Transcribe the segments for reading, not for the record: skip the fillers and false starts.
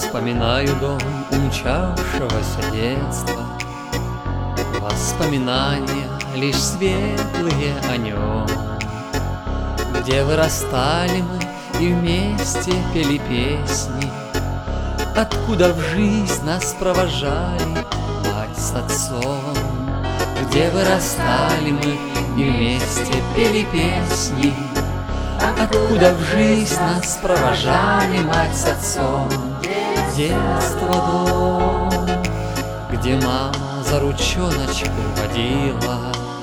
Вспоминаю дом умчавшегося детства, воспоминания лишь светлые о нем, где вырастали мы и вместе пели песни, откуда в жизнь нас провожали мать с отцом. Где вырастали мы и вместе пели песни, откуда в жизнь нас провожали мать с отцом. Детство дом, где мама за ручоночку водила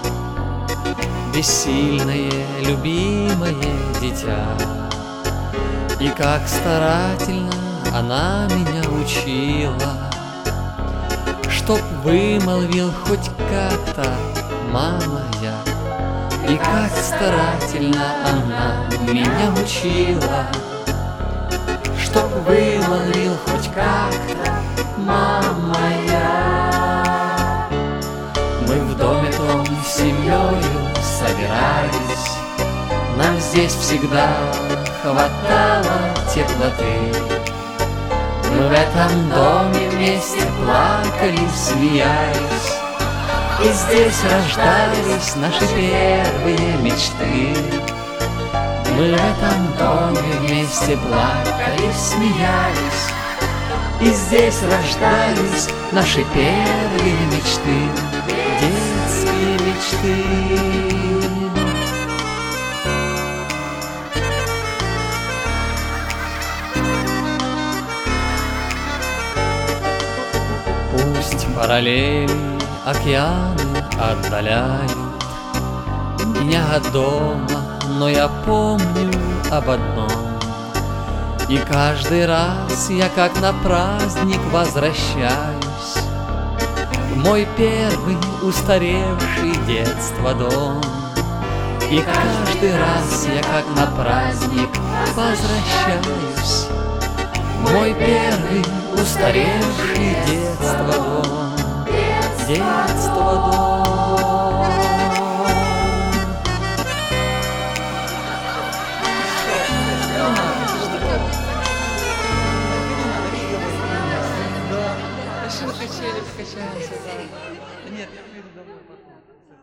бессильное, любимое дитя. И как старательно она меня учила, чтоб вымолвил хоть как-то «мама я». И как старательно она меня учила, чтоб вымолвил хоть как-то «мама я». Мы в доме том с семьёю собирались, нам здесь всегда хватало теплоты. Мы в этом доме вместе плакали, смеялись, и здесь рождались наши первые мечты. Мы в этом доме вместе плакали, смеялись, и здесь рождались наши первые мечты, детские мечты. Пусть параллели океаны отдаляют меня от дома, но я помню об одном. И каждый раз я как на праздник возвращаюсь в мой первый устаревший детство дом. И каждый раз я как на праздник возвращаюсь в мой первый устаревший детство дом. Детство дом. Качели покачаемся. Нет, я приду домой потом.